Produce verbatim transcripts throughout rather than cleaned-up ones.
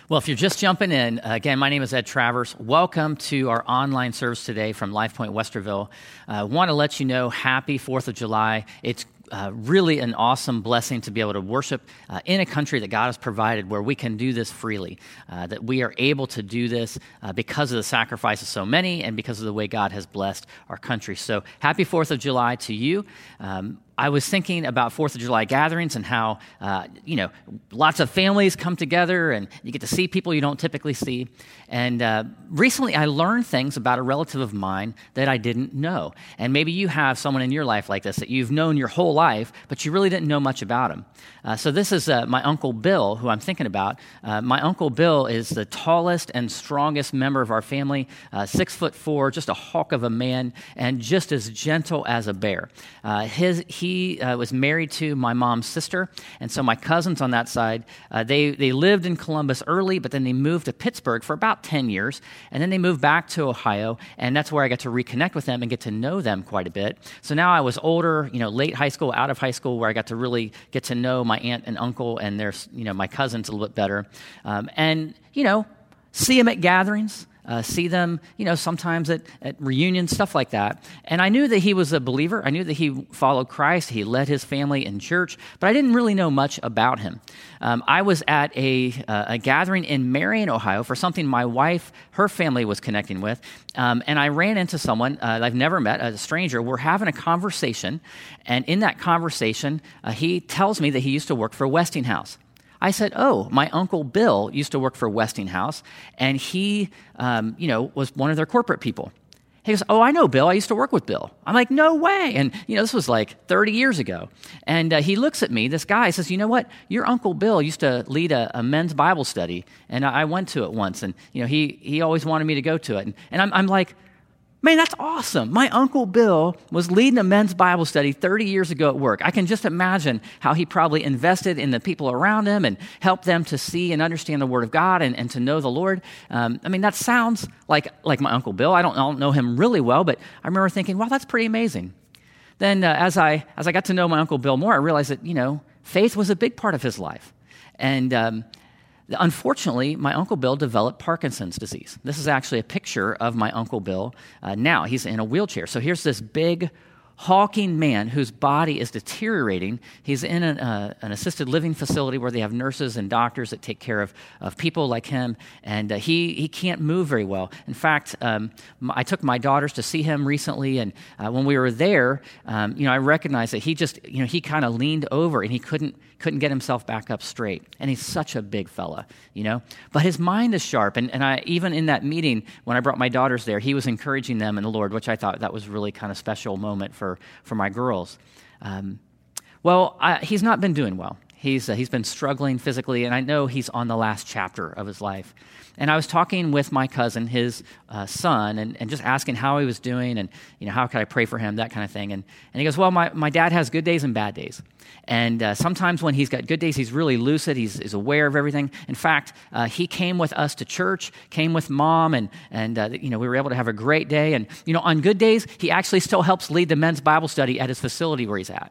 Well, if you're just jumping in, uh, again, my name is Ed Travers. Welcome to our online service today from LifePoint Westerville. I uh, want to let you know, happy fourth of July. It's uh, really an awesome blessing to be able to worship uh, in a country that God has provided where we can do this freely, uh, that we are able to do this uh, because of the sacrifice of so many and because of the way God has blessed our country. So happy fourth of July to you. Um, I was thinking about fourth of July gatherings and how, uh, you know, lots of families come together and you get to see people you don't typically see. And uh, recently I learned things about a relative of mine that I didn't know. And maybe you have someone in your life like this that you've known your whole life, but you really didn't know much about him. Uh, so this is uh, my Uncle Bill, who I'm thinking about. Uh, my Uncle Bill is the tallest and strongest member of our family, uh, six foot four, just a hawk of a man, and just as gentle as a bear. Uh, his He uh, was married to my mom's sister, and so my cousins on that side, uh, they, they lived in Columbus early, but then they moved to Pittsburgh for about ten years, and then they moved back to Ohio, and that's where I got to reconnect with them and get to know them quite a bit. So now I was older, you know, late high school, out of high school, where I got to really get to know my aunt and uncle and their, you know, my cousins a little bit better, um, and, you know, see them at gatherings. Uh, see them, you know, sometimes at, at reunions, stuff like that. And I knew that he was a believer. I knew that he followed Christ. He led his family in church, but I didn't really know much about him. Um, I was at a, uh, a gathering in Marion, Ohio for something my wife, her family was connecting with. Um, and I ran into someone uh, I've never met, a stranger. We're having a conversation. And in that conversation, uh, he tells me that he used to work for Westinghouse. I said, oh, my Uncle Bill used to work for Westinghouse, and he, um, you know, was one of their corporate people. He goes, oh, I know Bill. I used to work with Bill. I'm like, no way. And, you know, this was like thirty years ago. And uh, he looks at me, this guy, says, you know what? Your Uncle Bill used to lead a, a men's Bible study, and I went to it once. And, you know, he he always wanted me to go to it. And, and I'm, I'm like, man, that's awesome. My Uncle Bill was leading a men's Bible study thirty years ago at work. I can just imagine how he probably invested in the people around him and helped them to see and understand the Word of God and, and to know the Lord. Um, I mean, that sounds like like my Uncle Bill. I don't, I don't know him really well, but I remember thinking, wow, that's pretty amazing. Then uh, as I as I got to know my Uncle Bill more, I realized that, you know, faith was a big part of his life. And um unfortunately, my Uncle Bill developed Parkinson's disease. This is actually a picture of my Uncle Bill uh, now. He's in a wheelchair. So here's this big, hulking man whose body is deteriorating. He's in an, uh, an assisted living facility where they have nurses and doctors that take care of, of people like him, and uh, he, he can't move very well. In fact, um, I took my daughters to see him recently, and uh, when we were there, um, you know, I recognized that he just, you know, he kind of leaned over and he couldn't couldn't get himself back up straight. And he's such a big fella, you know. But his mind is sharp. And, and I even in that meeting, when I brought my daughters there, he was encouraging them in the Lord, which I thought that was really kind of special moment for, for my girls. Um, well, I, he's not been doing well. He's uh, he's been struggling physically, and I know he's on the last chapter of his life. And I was talking with my cousin, his uh, son, and, and just asking how he was doing and, you know, how could I pray for him, that kind of thing. And, and he goes, well, my, my dad has good days and bad days. And uh, sometimes when he's got good days, he's really lucid. He's, he's aware of everything. In fact, uh, he came with us to church, came with mom, and, and uh, you know, we were able to have a great day. And, you know, on good days, he actually still helps lead the men's Bible study at his facility where he's at.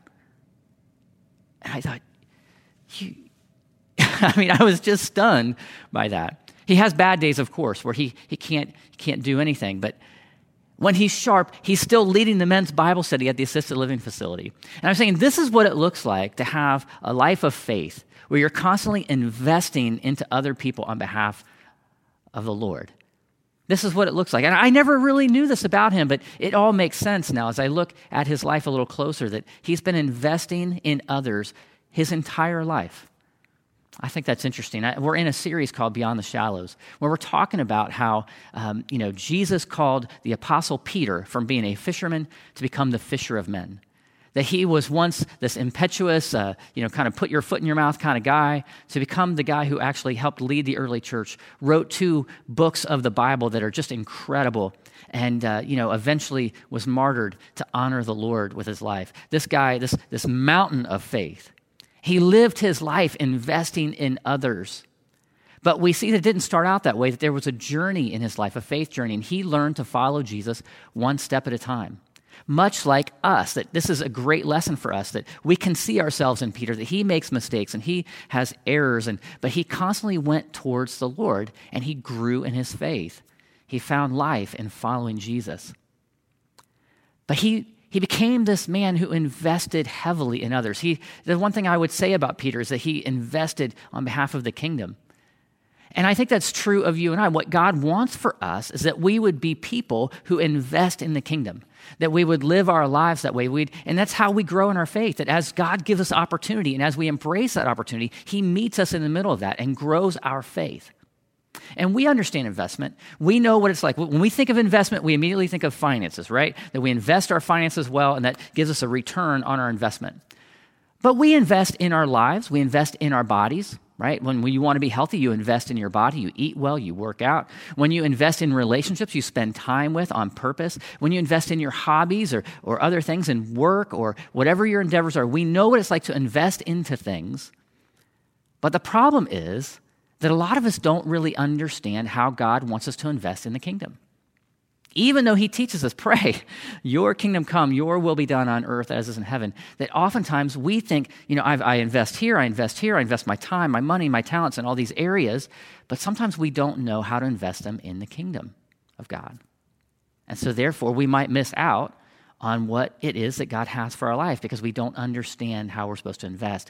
And I thought, you, I mean, I was just stunned by that. He has bad days, of course, where he, he can't he can't do anything. But when he's sharp, he's still leading the men's Bible study at the assisted living facility. And I'm saying this is what it looks like to have a life of faith where you're constantly investing into other people on behalf of the Lord. This is what it looks like. And I never really knew this about him, but it all makes sense now as I look at his life a little closer, that he's been investing in others his entire life. I think that's interesting. I, we're in a series called Beyond the Shallows, where we're talking about how, um, you know, Jesus called the Apostle Peter from being a fisherman to become the fisher of men. That he was once this impetuous, uh, you know, kind of put your foot in your mouth kind of guy, to become the guy who actually helped lead the early church, wrote two books of the Bible that are just incredible, and, uh, you know, eventually was martyred to honor the Lord with his life. This guy, this, this mountain of faith, he lived his life investing in others. But we see that it didn't start out that way, that there was a journey in his life, a faith journey, and he learned to follow Jesus one step at a time. much like us, that this is a great lesson for us, that we can see ourselves in Peter, that he makes mistakes and he has errors, and but he constantly went towards the Lord and he grew in his faith. He found life in following Jesus. But he He became this man who invested heavily in others. He, the one thing I would say about Peter is that he invested on behalf of the kingdom. And I think that's true of you and I. What God wants for us is that we would be people who invest in the kingdom, that we would live our lives that way. We'd, and that's how we grow in our faith, that as God gives us opportunity and as we embrace that opportunity, he meets us in the middle of that and grows our faith. And we understand investment. We know what it's like. When we think of investment, we immediately think of finances, right? That we invest our finances well, and that gives us a return on our investment. But we invest in our lives. We invest in our bodies, right? When you want to be healthy, you invest in your body. You eat well, you work out. When you invest in relationships, you spend time with on purpose. When you invest in your hobbies or, or other things in work or whatever your endeavors are, we know what it's like to invest into things. But the problem is that a lot of us don't really understand how God wants us to invest in the kingdom. Even though he teaches us, pray, your kingdom come, your will be done on earth as is in heaven, that oftentimes we think, you know, I've, I invest here, I invest here, I invest my time, my money, my talents in all these areas, but sometimes we don't know how to invest them in the kingdom of God. And so therefore we might miss out on what it is that God has for our life because we don't understand how we're supposed to invest.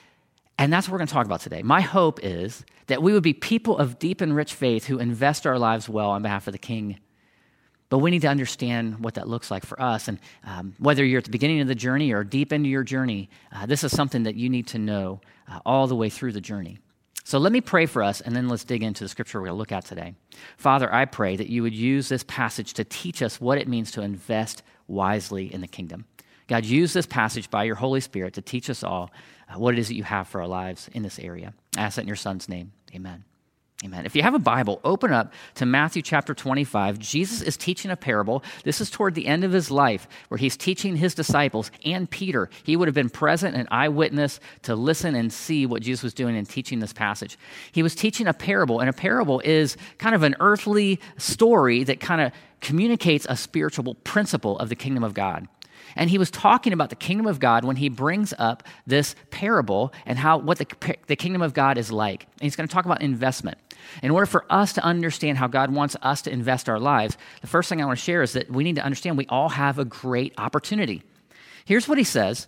And that's what we're going to talk about today. My hope is that we would be people of deep and rich faith who invest our lives well on behalf of the King. But we need to understand what that looks like for us. And um, whether you're at the beginning of the journey or deep into your journey, uh, this is something that you need to know uh, all the way through the journey. So let me pray for us, and then let's dig into the scripture we're going to look at today. Father, I pray that you would use this passage to teach us what it means to invest wisely in the kingdom. God, use this passage by your Holy Spirit to teach us all uh, what it is that you have for our lives in this area. I ask that in your Son's name. Amen. Amen. If you have a Bible, open up to Matthew chapter twenty-five. Jesus is teaching a parable. This is toward the end of his life where he's teaching his disciples and Peter. He would have been present and eyewitness to listen and see what Jesus was doing in teaching this passage. He was teaching a parable, and a parable is kind of an earthly story that kind of communicates a spiritual principle of the kingdom of God. And he was talking about the kingdom of God when he brings up this parable and how what the, the kingdom of God is like. And he's going to talk about investment. In order for us to understand how God wants us to invest our lives, the first thing I want to share is that we need to understand we all have a great opportunity. Here's what he says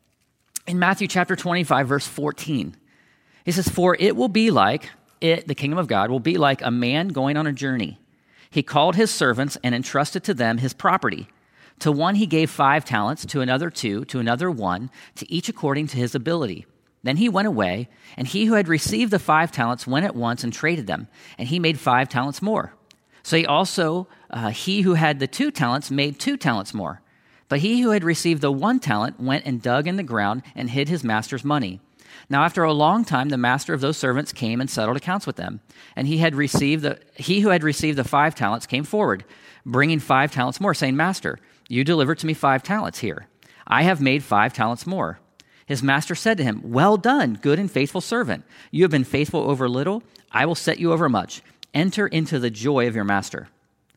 in Matthew chapter twenty-five, verse fourteen. He says, "For it will be like, it, the kingdom of God, will be like a man going on a journey. He called his servants and entrusted to them his property. To one he gave five talents, to another two, to another one, to each according to his ability. Then he went away, and he who had received the five talents went at once and traded them, and he made five talents more. So he also, uh, he who had the two talents made two talents more. But he who had received the one talent went and dug in the ground and hid his master's money. Now after a long time the master of those servants came and settled accounts with them. And he had received the he who had received the five talents came forward, bringing five talents more, saying, 'Master, you delivered to me five talents here. I have made five talents more.' His master said to him, 'Well done, good and faithful servant. You have been faithful over little. I will set you over much. Enter into the joy of your master.'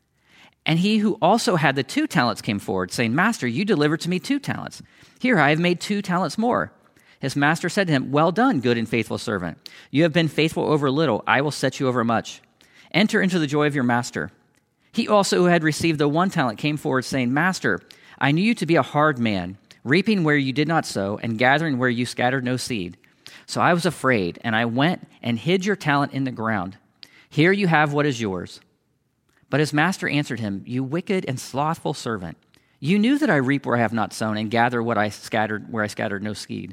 And he who also had the two talents came forward, saying, 'Master, you delivered to me two talents. Here I have made two talents more.' His master said to him, 'Well done, good and faithful servant. You have been faithful over little. I will set you over much. Enter into the joy of your master.' He also who had received the one talent came forward, saying, 'Master, I knew you to be a hard man, reaping where you did not sow, and gathering where you scattered no seed. So I was afraid, and I went and hid your talent in the ground. Here you have what is yours.' But his master answered him, 'You wicked and slothful servant. You knew that I reap where I have not sown, and gather what I scattered where I scattered no seed.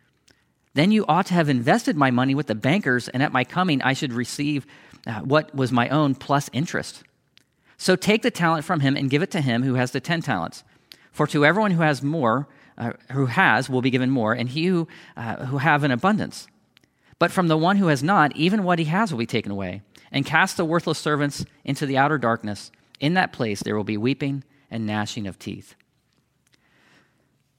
Then you ought to have invested my money with the bankers, and at my coming I should receive uh, what was my own plus interest. So take the talent from him and give it to him who has the ten talents. For to everyone who has more, uh, who has, will be given more, and he who, uh, who have an abundance. But from the one who has not, even what he has will be taken away. And cast the worthless servants into the outer darkness. In that place there will be weeping and gnashing of teeth.'"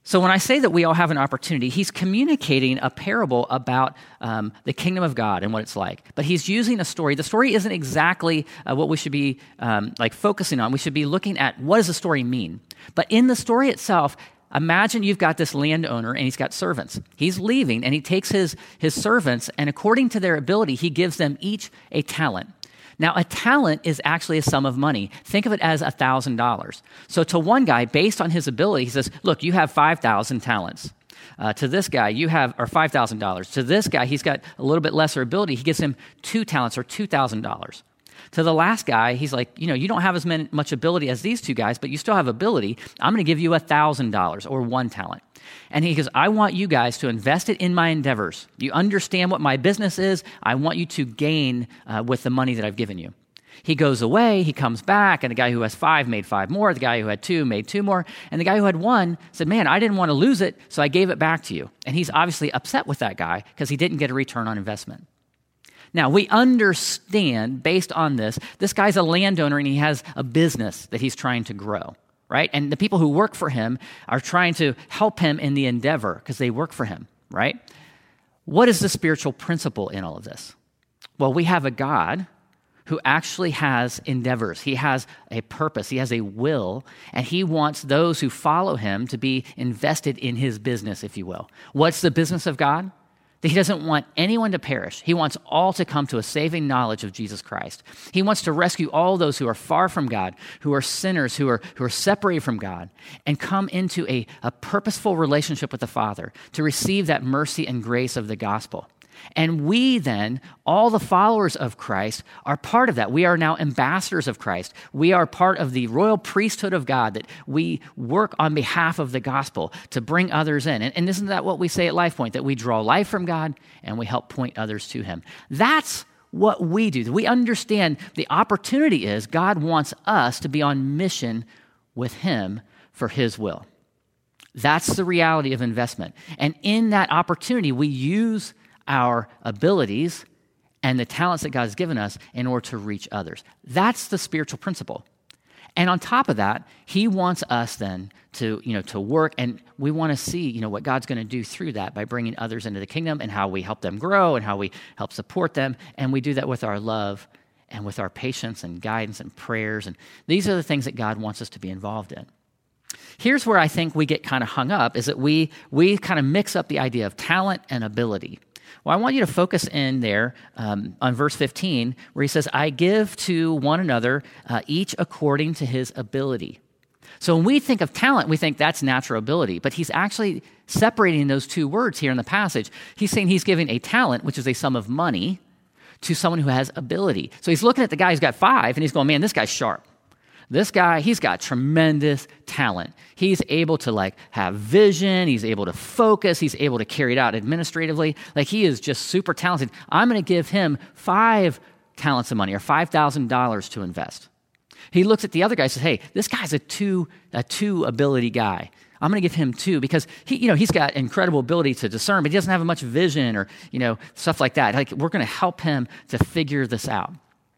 So when I say that we all have an opportunity, he's communicating a parable about um, the kingdom of God and what it's like. But he's using a story. The story isn't exactly uh, what we should be um, like focusing on. We should be looking at what does the story mean. But in the story itself, imagine you've got this landowner and he's got servants. He's leaving and he takes his, his servants, and according to their ability, he gives them each a talent. Now, a talent is actually a sum of money. Think of it as one thousand dollars. So to one guy, based on his ability, he says, look, you have five thousand talents. Uh, to this guy, you have, or five thousand dollars. To this guy, he's got a little bit lesser ability. He gives him two talents or two thousand dollars. To the last guy, he's like, you know, you don't have as many, much ability as these two guys, but you still have ability. I'm going to give you one thousand dollars or one talent. And he goes, I want you guys to invest it in my endeavors. You understand what my business is. I want you to gain uh, with the money that I've given you. He goes away, he comes back, and the guy who has five made five more. The guy who had two made two more. And the guy who had one said, man, I didn't want to lose it, so I gave it back to you. And he's obviously upset with that guy because he didn't get a return on investment. Now, we understand, based on this, this guy's a landowner and he has a business that he's trying to grow, right? And the people who work for him are trying to help him in the endeavor because they work for him, right? What is the spiritual principle in all of this? Well, we have a God who actually has endeavors. He has a purpose. He has a will, and he wants those who follow him to be invested in his business, if you will. What's the business of God? That he doesn't want anyone to perish. He wants all to come to a saving knowledge of Jesus Christ. He wants to rescue all those who are far from God, who are sinners, who are, who are separated from God, and come into a, a purposeful relationship with the Father to receive that mercy and grace of the gospel. And we then, all the followers of Christ, are part of that. We are now ambassadors of Christ. We are part of the royal priesthood of God, that we work on behalf of the gospel to bring others in. And, and isn't that what we say at LifePoint, that we draw life from God and we help point others to him? That's what we do. We understand the opportunity is God wants us to be on mission with him for his will. That's the reality of investment. And in that opportunity, we use our abilities and the talents that God has given us in order to reach others. That's the spiritual principle. And on top of that, he wants us then to, you know, to work, and we want to see, you know, what God's going to do through that by bringing others into the kingdom and how we help them grow and how we help support them. And we do that with our love and with our patience and guidance and prayers. And these are the things that God wants us to be involved in. Here's where I think we get kind of hung up, is that we we kind of mix up the idea of talent and ability. Well, I want you to focus in there um, on verse fifteen, where he says, I give to one another, uh, each according to his ability. So when we think of talent, we think that's natural ability, but he's actually separating those two words here in the passage. He's saying he's giving a talent, which is a sum of money, to someone who has ability. So he's looking at the guy who's got five, and he's going, man, this guy's sharp. This guy, he's got tremendous talent. He's able to like have vision. He's able to focus. He's able to carry it out administratively. Like he is just super talented. I'm going to give him five talents of money or five thousand dollars to invest. He looks at the other guy and says, hey, this guy's a two, a two ability guy. I'm going to give him two because he, you know, he's got incredible ability to discern, but he doesn't have much vision or, you know, stuff like that. Like we're going to help him to figure this out.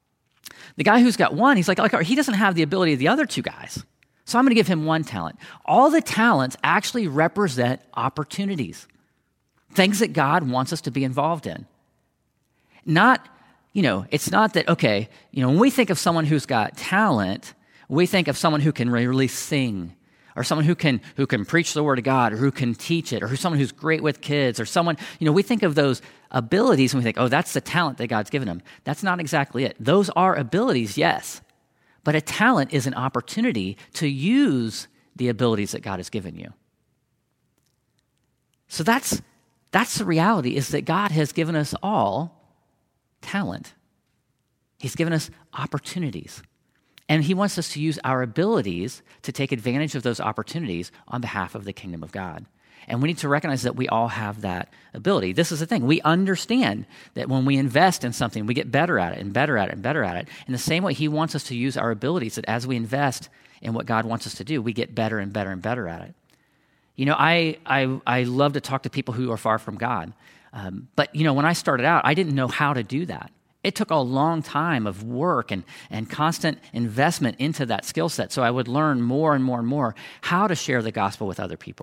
The guy who's got one, he's like, like, he doesn't have the ability of the other two guys. So I'm going to give him one talent. All the talents actually represent opportunities, things that God wants us to be involved in. Not, you know, it's not that, okay, you know, when we think of someone who's got talent, we think of someone who can really sing, or someone who can who can preach the word of God, or who can teach it, or who's someone who's great with kids, or someone, you know, we think of those abilities and we think, oh, that's the talent that God's given them. That's not exactly it. Those are abilities, yes, but a talent is an opportunity to use the abilities that God has given you. So that's that's the reality, is that God has given us all talent. He's given us opportunities. And he wants us to use our abilities to take advantage of those opportunities on behalf of the kingdom of God. And we need to recognize that we all have that ability. This is the thing. We understand that when we invest in something, we get better at it and better at it and better at it. In the same way, he wants us to use our abilities, that as we invest in what God wants us to do, we get better and better and better at it. You know, I I, I love to talk to people who are far from God. Um, but, you know, when I started out, I didn't know how to do that. It took a long time of work and, and constant investment into that skill set. So I would learn more and more and more how to share the gospel with other people,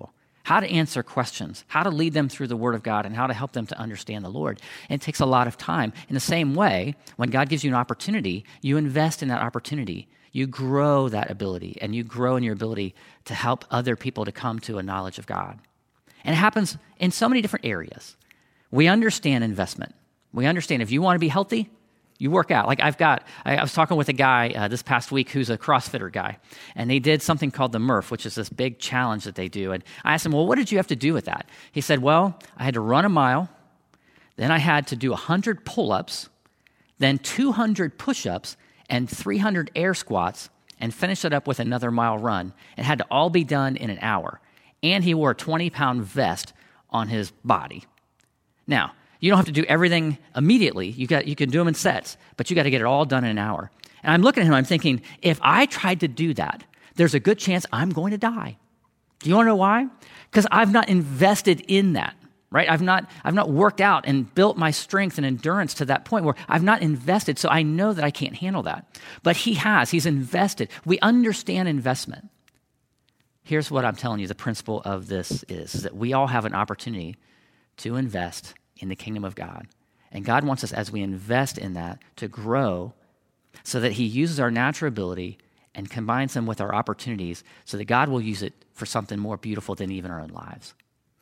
how to answer questions, how to lead them through the Word of God, and how to help them to understand the Lord. And it takes a lot of time. In the same way, when God gives you an opportunity, you invest in that opportunity. You grow that ability, and you grow in your ability to help other people to come to a knowledge of God. And it happens in so many different areas. We understand investment. We understand if you want to be healthy, you work out. Like I've got, I, I was talking with a guy uh, this past week who's a CrossFitter guy, and they did something called the Murph, which is this big challenge that they do. And I asked him, well, what did you have to do with that? He said, well, I had to run a mile, then I had to do one hundred pull-ups, then two hundred push-ups, and three hundred air squats, and finish it up with another mile run. It had to all be done in an hour. And he wore a twenty-pound vest on his body. Now, you don't have to do everything immediately. You got you can do them in sets, but you got to get it all done in an hour. And I'm looking at him, I'm thinking, if I tried to do that, there's a good chance I'm going to die. Do you want to know why? Because I've not invested in that, right? I've not I've not worked out and built my strength and endurance to that point where I've not invested, so I know that I can't handle that. But he has. He's invested. We understand investment. Here's what I'm telling you the principle of this is, is that we all have an opportunity to invest in the kingdom of God. And God wants us, as we invest in that, to grow so that he uses our natural ability and combines them with our opportunities so that God will use it for something more beautiful than even our own lives.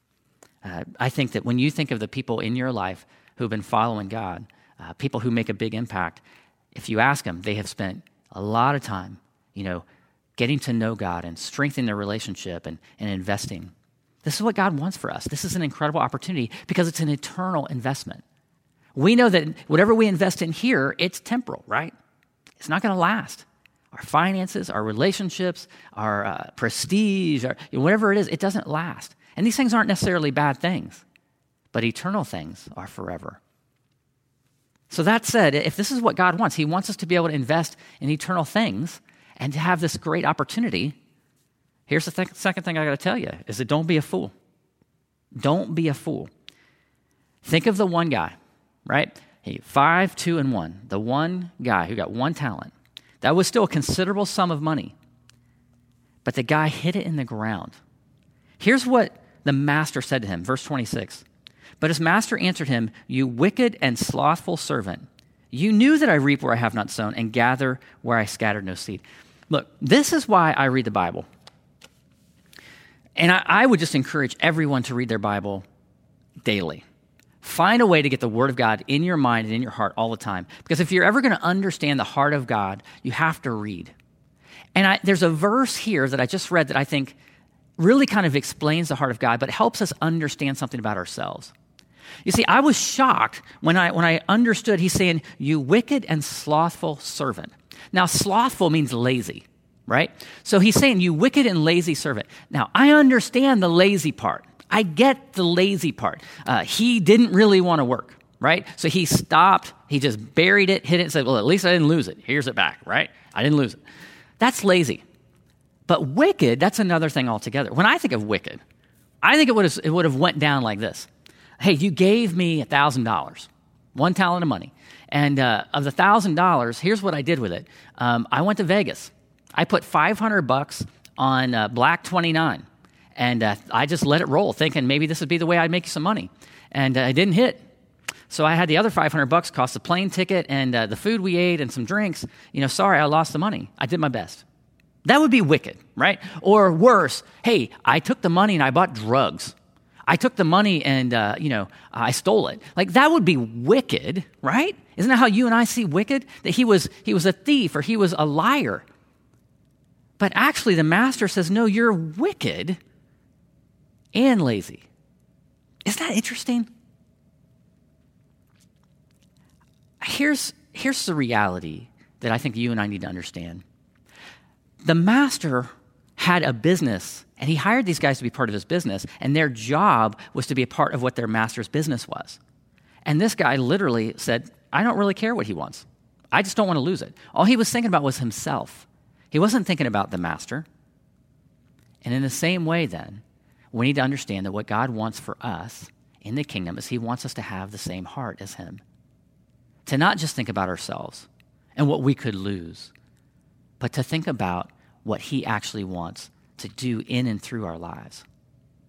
Uh, I think that when you think of the people in your life who've been following God, uh, people who make a big impact, if you ask them, they have spent a lot of time, you know, getting to know God and strengthening their relationship and, and investing. This is what God wants for us. This is an incredible opportunity because it's an eternal investment. We know that whatever we invest in here, it's temporal, right? It's not going to last. Our finances, our relationships, our uh, prestige, our, whatever it is, it doesn't last. And these things aren't necessarily bad things, but eternal things are forever. So that said, if this is what God wants, he wants us to be able to invest in eternal things and to have this great opportunity. Here's the th- second thing I got to tell you, is that don't be a fool. Don't be a fool. Think of the one guy, right? He, five, two, and one. The one guy who got one talent. That was still a considerable sum of money. But the guy hid it in the ground. Here's what the master said to him, verse twenty-six. But his master answered him, you wicked and slothful servant. You knew that I reap where I have not sown and gather where I scattered no seed. Look, this is why I read the Bible. And I, I would just encourage everyone to read their Bible daily. Find a way to get the Word of God in your mind and in your heart all the time. Because if you're ever going to understand the heart of God, you have to read. And I, there's a verse here that I just read that I think really kind of explains the heart of God, but helps us understand something about ourselves. You see, I was shocked when I when I understood he's saying, you wicked and slothful servant. Now, slothful means lazy, right? So he's saying, you wicked and lazy servant. Now, I understand the lazy part. I get the lazy part. Uh, he didn't really want to work, right? So he stopped. He just buried it, hid it, and said, well, at least I didn't lose it. Here's it back, right? I didn't lose it. That's lazy. But wicked, that's another thing altogether. When I think of wicked, I think it would have, it would have went down like this. Hey, you gave me one thousand dollars, one talent of money. And uh, of the one thousand dollars, here's what I did with it. Um, I went to Vegas. I put five hundred bucks on uh, Black twenty-nine. And uh, I just let it roll, thinking maybe this would be the way I'd make you some money. And uh, I didn't hit. So I had the other five hundred bucks, cost the plane ticket and uh, the food we ate and some drinks. You know, sorry, I lost the money. I did my best. That would be wicked, right? Or worse, hey, I took the money and I bought drugs. I took the money and, uh, you know, I stole it. Like, that would be wicked, right? Isn't that how you and I see wicked? That he was he was a thief or he was a liar. But actually, the master says, no, you're wicked and lazy. Isn't that interesting? Here's, here's the reality that I think you and I need to understand. The master had a business, and he hired these guys to be part of his business, and their job was to be a part of what their master's business was. And this guy literally said, I don't really care what he wants. I just don't want to lose it. All he was thinking about was himself. He wasn't thinking about the master. And in the same way, then, we need to understand that what God wants for us in the kingdom is he wants us to have the same heart as him. To not just think about ourselves and what we could lose, but to think about what he actually wants to do in and through our lives.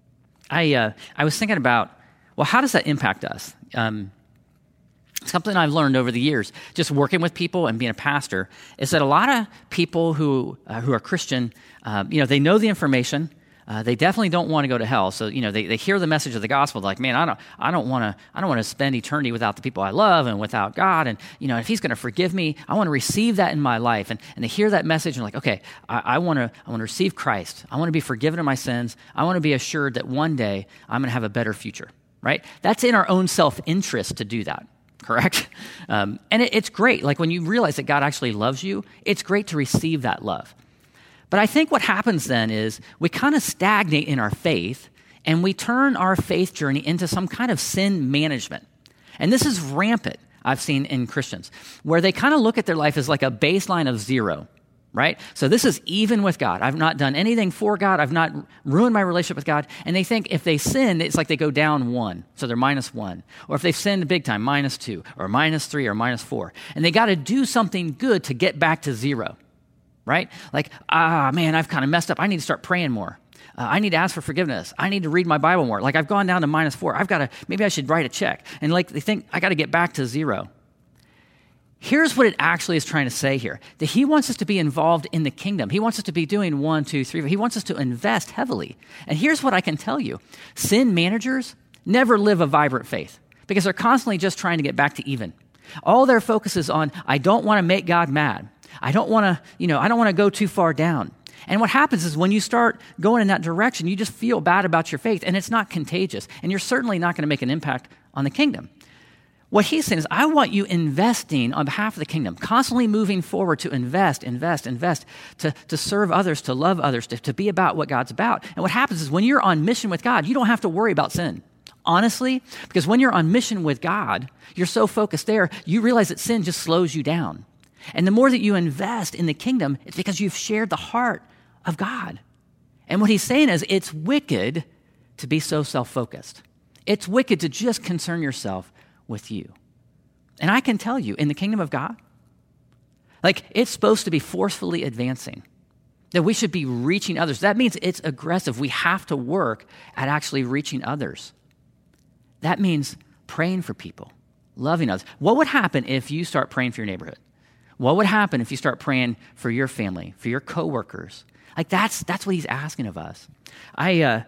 I uh, I was thinking about, well, how does that impact us? Um, something I've learned over the years, just working with people and being a pastor, is that a lot of people who uh, who are Christian, uh, you know, they know the information. Uh, they definitely don't want to go to hell. So, you know, they, they hear the message of the gospel. They're like, man, I don't, I don't want to, I don't want to spend eternity without the people I love and without God. And, you know, if he's going to forgive me, I want to receive that in my life. And, and they hear that message and like, okay, I, I want to, I want to receive Christ. I want to be forgiven of my sins. I want to be assured that one day I'm going to have a better future, right? That's in our own self-interest to do that. Correct? Um, and it, it's great. Like when you realize that God actually loves you, it's great to receive that love. But I think what happens then is we kind of stagnate in our faith and we turn our faith journey into some kind of sin management. And this is rampant, I've seen in Christians, where they kind of look at their life as like a baseline of zero, right? So this is even with God. I've not done anything for God. I've not ruined my relationship with God. And they think if they sin, it's like they go down one. So they're minus one. Or if they've sinned big time, minus two, or minus three, or minus four. And they got to do something good to get back to zero. Right? Like, ah, man, I've kind of messed up. I need to start praying more. Uh, I need to ask for forgiveness. I need to read my Bible more. Like, I've gone down to minus four. I've got to, maybe I should write a check. And like, they think, I got to get back to zero. Here's what it actually is trying to say here. That he wants us to be involved in the kingdom. He wants us to be doing one, two, three. He wants us to invest heavily. And here's what I can tell you. Sin managers never live a vibrant faith because they're constantly just trying to get back to even. All their focus is on, I don't want to make God mad. I don't want to, you know, I don't want to go too far down. And what happens is when you start going in that direction, you just feel bad about your faith, and it's not contagious. And you're certainly not going to make an impact on the kingdom. What he's saying is, I want you investing on behalf of the kingdom, constantly moving forward to invest, invest, invest, to, to serve others, to love others, to, to be about what God's about. And what happens is when you're on mission with God, you don't have to worry about sin. Honestly, because when you're on mission with God, you're so focused there, you realize that sin just slows you down. And the more that you invest in the kingdom, it's because you've shared the heart of God. And what he's saying is it's wicked to be so self-focused. It's wicked to just concern yourself with you. And I can tell you, in the kingdom of God, like it's supposed to be forcefully advancing, that we should be reaching others. That means it's aggressive. We have to work at actually reaching others. That means praying for people, loving others. What would happen if you start praying for your neighborhood? What would happen if you start praying for your family, for your coworkers? Like that's that's what he's asking of us. I uh,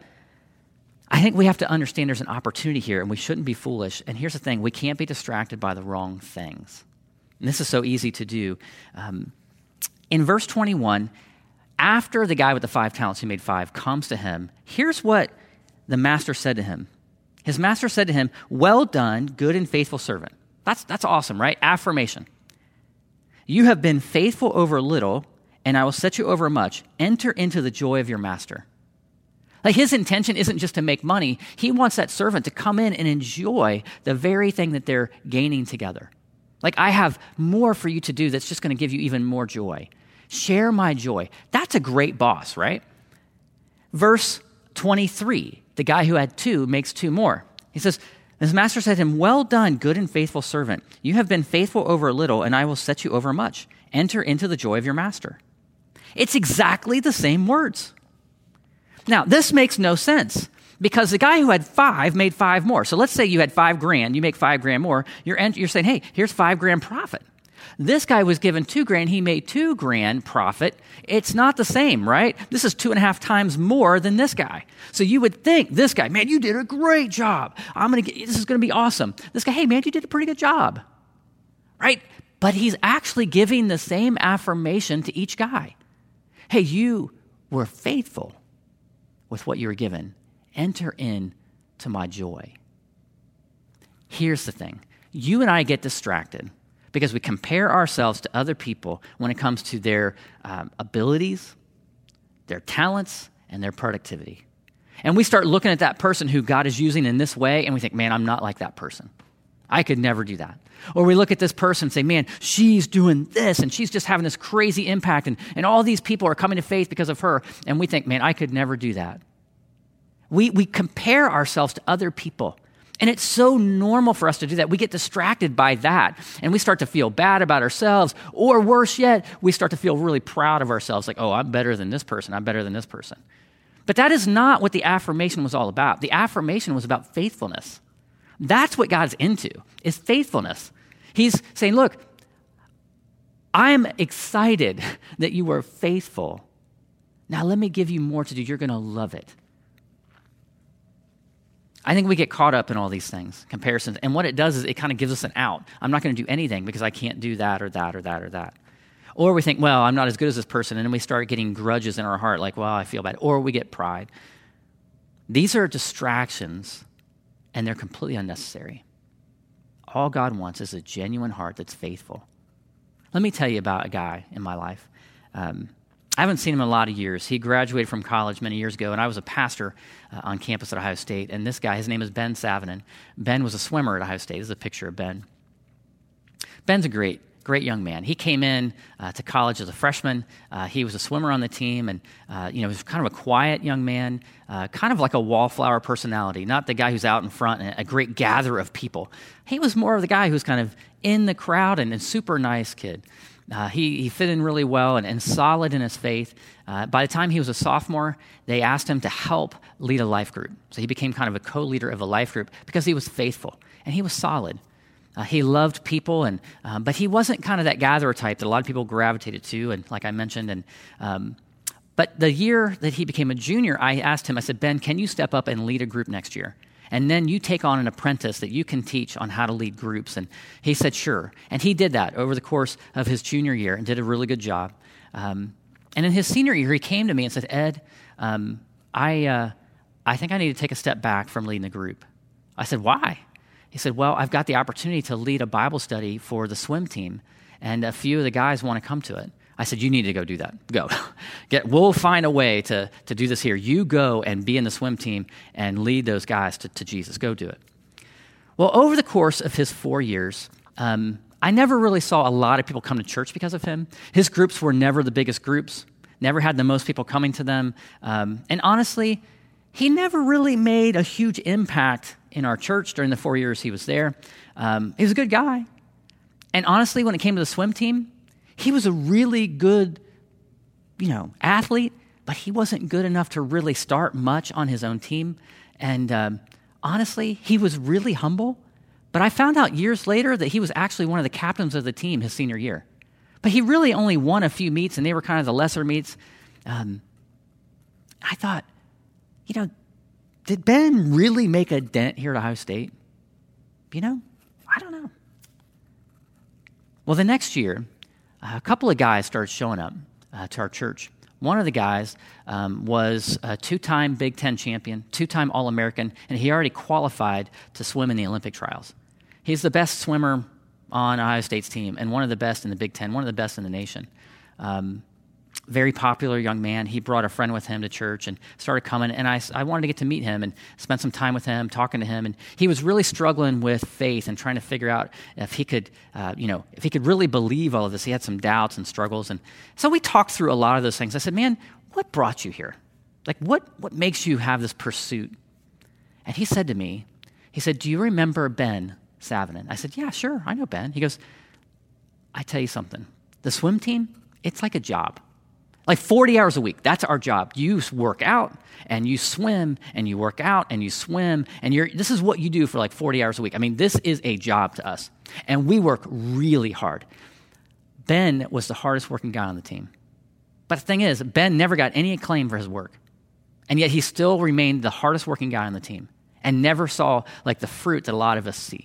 I think we have to understand there's an opportunity here, and we shouldn't be foolish. And here's the thing: we can't be distracted by the wrong things. And this is so easy to do. Um, in verse twenty-one, after the guy with the five talents who made five comes to him, here's what the master said to him. His master said to him, "Well done, good and faithful servant." That's that's awesome, right? Affirmation. You have been faithful over little, and I will set you over much. Enter into the joy of your master. Like his intention isn't just to make money. He wants that servant to come in and enjoy the very thing that they're gaining together. Like I have more for you to do that's just going to give you even more joy. Share my joy. That's a great boss, right? Verse twenty-three, the guy who had two makes two more. He says, his master said to him, "Well done, good and faithful servant. You have been faithful over a little, and I will set you over much. Enter into the joy of your master." It's exactly the same words. Now, this makes no sense because the guy who had five made five more. So let's say you had five grand, you make five grand more. You're, you're saying, hey, here's five grand profit. This guy was given two grand, he made two grand profit. It's not the same, right? This is two and a half times more than this guy. So you would think this guy, man, you did a great job. I'm going to get, this is going to be awesome. This guy, hey, man, you did a pretty good job, right? But he's actually giving the same affirmation to each guy. Hey, you were faithful with what you were given. Enter in to my joy. Here's the thing. You and I get distracted because we compare ourselves to other people when it comes to their um, abilities, their talents, and their productivity. And we start looking at that person who God is using in this way, and we think, man, I'm not like that person. I could never do that. Or we look at this person and say, man, she's doing this, and she's just having this crazy impact, and, and all these people are coming to faith because of her, and we think, man, I could never do that. We, we compare ourselves to other people. And it's so normal for us to do that. We get distracted by that, and we start to feel bad about ourselves, or worse yet, we start to feel really proud of ourselves, like, oh, I'm better than this person, I'm better than this person. But that is not what the affirmation was all about. The affirmation was about faithfulness. That's what God's into, is faithfulness. He's saying, look, I'm excited that you were faithful. Now let me give you more to do. You're going to love it. I think we get caught up in all these things, comparisons. And what it does is it kind of gives us an out. I'm not going to do anything because I can't do that or that or that or that. Or we think, well, I'm not as good as this person. And then we start getting grudges in our heart like, well, I feel bad. Or we get pride. These are distractions, and they're completely unnecessary. All God wants is a genuine heart that's faithful. Let me tell you about a guy in my life. Um, I haven't seen him in a lot of years. He graduated from college many years ago, and I was a pastor uh, on campus at Ohio State. And this guy, his name is Ben Savanen. Ben was a swimmer at Ohio State. This is a picture of Ben. Ben's a great, great young man. He came in uh, to college as a freshman. Uh, he was a swimmer on the team, and uh, you know, he was kind of a quiet young man, uh, kind of like a wallflower personality, not the guy who's out in front and a great gatherer of people. He was more of the guy who's kind of in the crowd and a super nice kid. Uh, he, he fit in really well and, and solid in his faith. Uh, by the time he was a sophomore, they asked him to help lead a life group. So he became kind of a co-leader of a life group because he was faithful and he was solid. Uh, he loved people, and um, but he wasn't kind of that gatherer type that a lot of people gravitated to, and like I mentioned. And um, but the year that he became a junior, I asked him, I said, Ben, can you step up and lead a group next year? And then you take on an apprentice that you can teach on how to lead groups. And he said, sure. And he did that over the course of his junior year and did a really good job. Um, and in his senior year, he came to me and said, Ed, um, I, uh, I think I need to take a step back from leading the group. I said, why? He said, well, I've got the opportunity to lead a Bible study for the swim team, and a few of the guys want to come to it. I said, you need to go do that. Go. Get. We'll find a way to, to do this here. You go and be in the swim team and lead those guys to, to Jesus. Go do it. Well, over the course of his four years, um, I never really saw a lot of people come to church because of him. His groups were never the biggest groups, never had the most people coming to them. Um, and honestly, he never really made a huge impact in our church during the four years he was there. Um, he was a good guy. And honestly, when it came to the swim team, he was a really good, you know, athlete, but he wasn't good enough to really start much on his own team. And um, honestly, he was really humble. But I found out years later that he was actually one of the captains of the team his senior year. But he really only won a few meets, and they were kind of the lesser meets. Um, I thought, you know, did Ben really make a dent here at Ohio State? You know, I don't know. Well, the next year, a couple of guys started showing up uh, to our church. One of the guys um, was a two-time Big Ten champion, two-time All-American, and he already qualified to swim in the Olympic trials. He's the best swimmer on Ohio State's team and one of the best in the Big Ten, one of the best in the nation. Um, very popular young man. He brought a friend with him to church and started coming, and I, I wanted to get to meet him and spend some time with him, talking to him. And he was really struggling with faith and trying to figure out if he could, uh, you know, if he could really believe all of this. He had some doubts and struggles. And so we talked through a lot of those things. I said, man, what brought you here? Like, what, what makes you have this pursuit? And he said to me, he said, do you remember Ben Savanen? I said, yeah, sure, I know Ben. He goes, I tell you something. The swim team, it's like a job. Like forty hours a week, that's our job. You work out, and you swim, and you work out, and you swim, and you're. This is what you do for like forty hours a week. I mean, this is a job to us, and we work really hard. Ben was the hardest working guy on the team. But the thing is, Ben never got any acclaim for his work, and yet he still remained the hardest working guy on the team and never saw like the fruit that a lot of us see.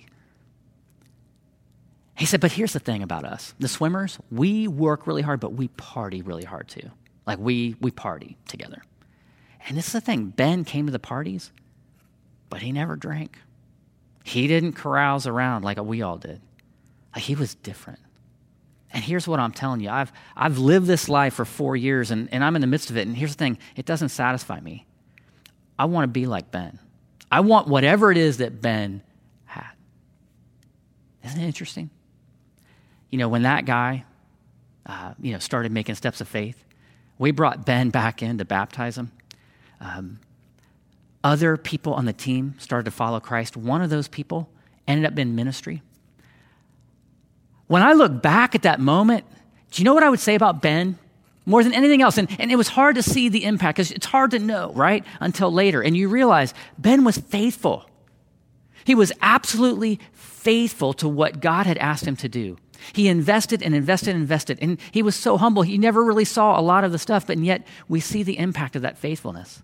He said, but here's the thing about us. The swimmers, we work really hard, but we party really hard too. Like we we party together. And this is the thing. Ben came to the parties, but he never drank. He didn't carouse around like we all did. Like he was different. And here's what I'm telling you. I've I've lived this life for four years, and, and I'm in the midst of it. And here's the thing. It doesn't satisfy me. I want to be like Ben. I want whatever it is that Ben had. Isn't it interesting? You know, when that guy, uh, you know, started making steps of faith, we brought Ben back in to baptize him. Um, other people on the team started to follow Christ. One of those people ended up in ministry. When I look back at that moment, do you know what I would say about Ben? more than anything else. And, and it was hard to see the impact because it's hard to know, right? Until later. And you realize Ben was faithful. He was absolutely faithful to what God had asked him to do. He invested and invested and invested. And he was so humble. He never really saw a lot of the stuff, but yet we see the impact of that faithfulness.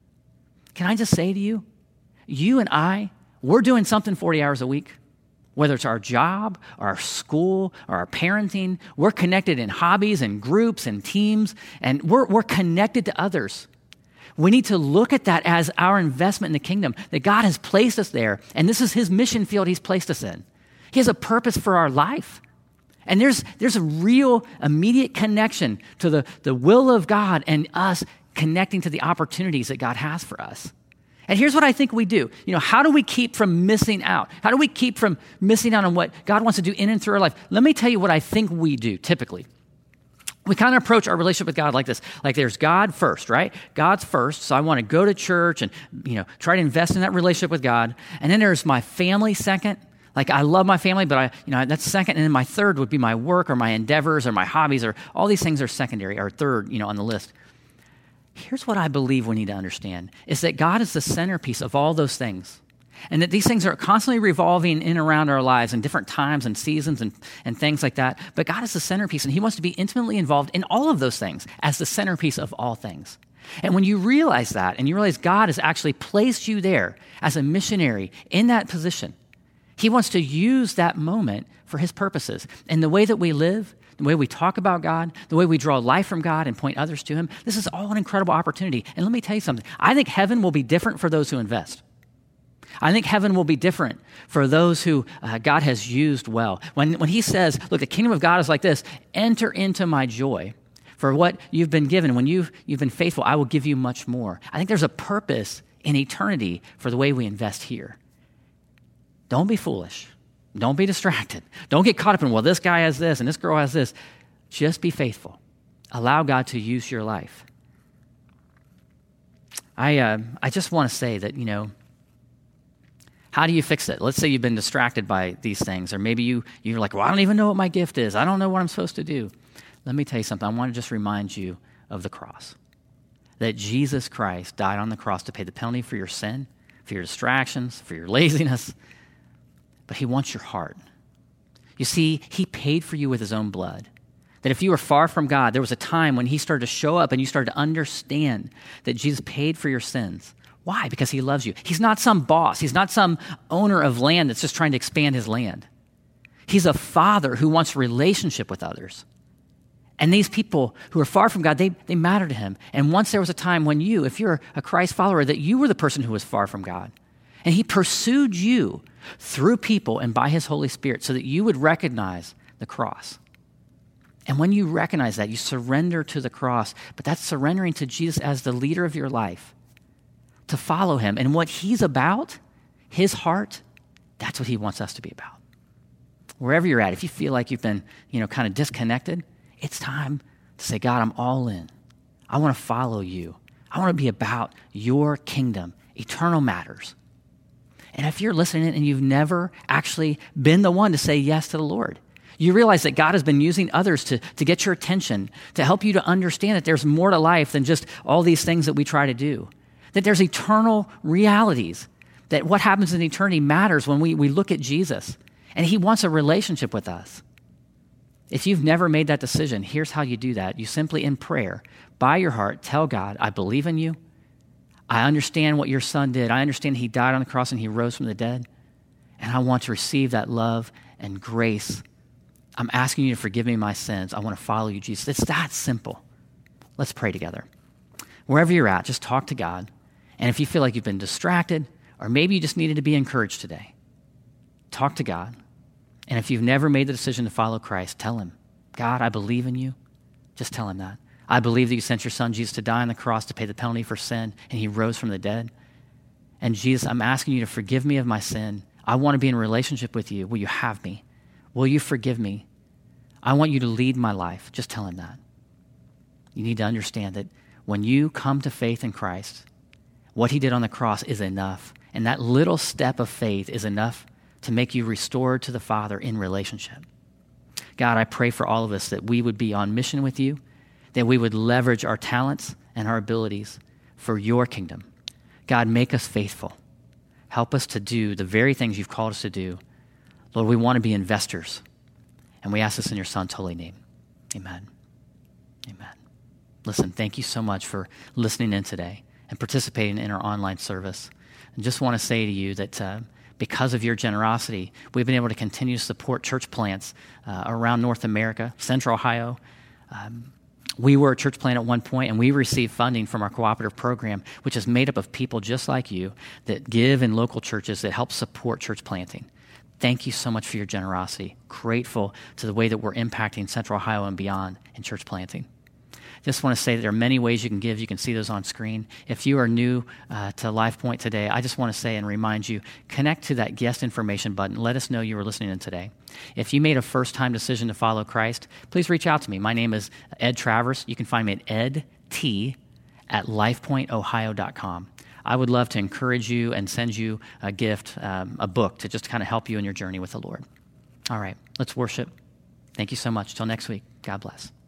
Can I just say to you, you and I, we're doing something forty hours a week. Whether it's our job, or our school, or our parenting, we're connected in hobbies and groups and teams, and we're, we're connected to others. We need to look at that as our investment in the kingdom, that God has placed us there, and this is his mission field he's placed us in. He has a purpose for our life. And there's, there's a real immediate connection to the, the will of God and us connecting to the opportunities that God has for us. And here's what I think we do. You know, how do we keep from missing out? How do we keep from missing out on what God wants to do in and through our life? Let me tell you what I think we do typically. We kind of approach our relationship with God like this. Like there's God first, right? God's first. So I want to go to church and, you know, try to invest in that relationship with God. And then there's my family second. Like I love my family, but I, you know, that's second. And then my third would be my work or my endeavors or my hobbies or all these things are secondary or third, you know, on the list. Here's what I believe we need to understand, is that God is the centerpiece of all those things, and that these things are constantly revolving in and around our lives in different times and seasons and, and things like that. But God is the centerpiece, and he wants to be intimately involved in all of those things as the centerpiece of all things. And when you realize that, and you realize God has actually placed you there as a missionary in that position, he wants to use that moment for his purposes. And the way that we live, the way we talk about God, the way we draw life from God and point others to him, this is all an incredible opportunity. And let me tell you something. I think heaven will be different for those who invest. I think heaven will be different for those who uh, God has used well. When, when he says, look, the kingdom of God is like this, enter into my joy. For what you've been given, when you've, you've been faithful, I will give you much more. I think there's a purpose in eternity for the way we invest here. Don't be foolish. Don't be distracted. Don't get caught up in, well, this guy has this and this girl has this. Just be faithful. Allow God to use your life. I uh, I just want to say that, you know, how do you fix it? Let's say you've been distracted by these things, or maybe you, you're like, well, I don't even know what my gift is. I don't know what I'm supposed to do. Let me tell you something. I want to just remind you of the cross, that Jesus Christ died on the cross to pay the penalty for your sin, for your distractions, for your laziness, but he wants your heart. You see, he paid for you with his own blood. That if you were far from God, there was a time when he started to show up and you started to understand that Jesus paid for your sins. Why? Because he loves you. He's not some boss. He's not some owner of land that's just trying to expand his land. He's a father who wants a relationship with others. And these people who are far from God, they, they matter to him. And once there was a time when you, if you're a Christ follower, that you were the person who was far from God. And he pursued you through people and by his Holy Spirit so that you would recognize the cross. And when you recognize that, you surrender to the cross. But that's surrendering to Jesus as the leader of your life, to follow him. And what he's about, his heart, that's what he wants us to be about. Wherever you're at, if you feel like you've been, you know, kind of disconnected, it's time to say, God, I'm all in. I want to follow you. I want to be about your kingdom, eternal matters. And if you're listening and you've never actually been the one to say yes to the Lord, you realize that God has been using others to, to get your attention, to help you to understand that there's more to life than just all these things that we try to do, that there's eternal realities, that what happens in eternity matters when we, we look at Jesus, and he wants a relationship with us. If you've never made that decision, here's how you do that. You simply, in prayer, by your heart, tell God, I believe in you. I understand what your son did. I understand he died on the cross and he rose from the dead. And I want to receive that love and grace. I'm asking you to forgive me my sins. I want to follow you, Jesus. It's that simple. Let's pray together. Wherever you're at, just talk to God. And if you feel like you've been distracted, or maybe you just needed to be encouraged today, talk to God. And if you've never made the decision to follow Christ, tell him, God, I believe in you. Just tell him that. I believe that you sent your son, Jesus, to die on the cross to pay the penalty for sin, and he rose from the dead. And Jesus, I'm asking you to forgive me of my sin. I want to be in a relationship with you. Will you have me? Will you forgive me? I want you to lead my life. Just tell him that. You need to understand that when you come to faith in Christ, what he did on the cross is enough. And that little step of faith is enough to make you restored to the Father in relationship. God, I pray for all of us that we would be on mission with you, that we would leverage our talents and our abilities for your kingdom. God, make us faithful. Help us to do the very things you've called us to do. Lord, we want to be investors. And we ask this in your Son's holy name. Amen. Amen. Listen, thank you so much for listening in today and participating in our online service. And just want to say to you that uh, because of your generosity, we've been able to continue to support church plants uh, around North America, Central Ohio. Um, we were a church plant at one point, and we received funding from our cooperative program, which is made up of people just like you that give in local churches that help support church planting. Thank you so much for your generosity. Grateful to the way that we're impacting Central Ohio and beyond in church planting. Just want to say that there are many ways you can give. You can see those on screen. If you are new uh, to LifePoint today, I just want to say and remind you, connect to that guest information button. Let us know you were listening in today. If you made a first-time decision to follow Christ, please reach out to me. My name is Ed Travers. You can find me at ed t at lifepoint ohio dot com. I would love to encourage you and send you a gift, um, a book, to just kind of help you in your journey with the Lord. All right, let's worship. Thank you so much. Till next week, God bless.